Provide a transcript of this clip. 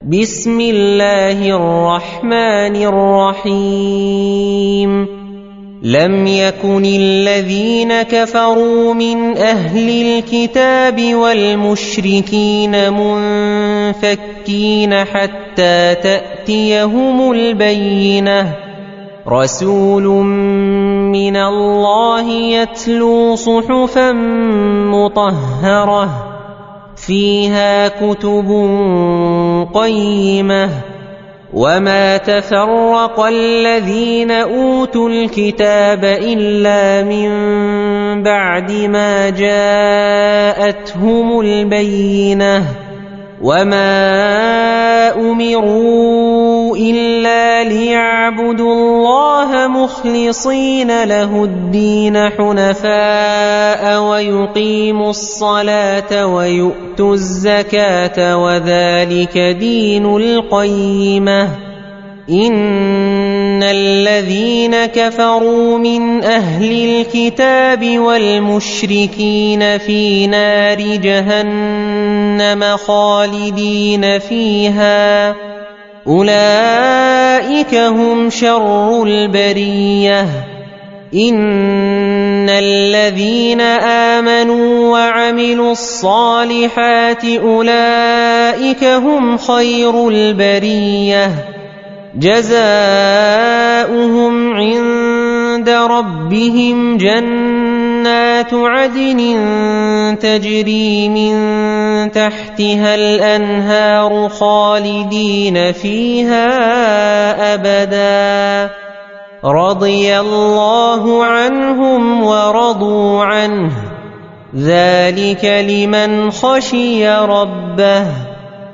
بسم الله الرحمن الرحيم لم يكن الذين كفروا من أهل الكتاب والمشركين منفكين حتى تأتيهم البينة رسول من الله يتلو صحفا مطهرة فيها كتب قيمة وما تفرق الذين أوتوا الكتاب إلا من بعد ما جاءتهم البينة وما أمروا إلا ليعبدوا الله مخلصين له الدين حنفاء ويقيموا الصلاة ويؤتوا الزكاة وذلك دين القيمة إن الذين كفروا من أهل الكتاب والمشركين في نار جهنم خالدين فيها أولئك هم شر البرية إن الذين آمنوا وعملوا الصالحات أولئك هم خير البرية جزاؤهم عند ربهم جنات عدن تجري من تحتها الأنهار خالدين فيها أبدا رضي الله عنهم ورضوا عنه ذلك لمن خشي ربه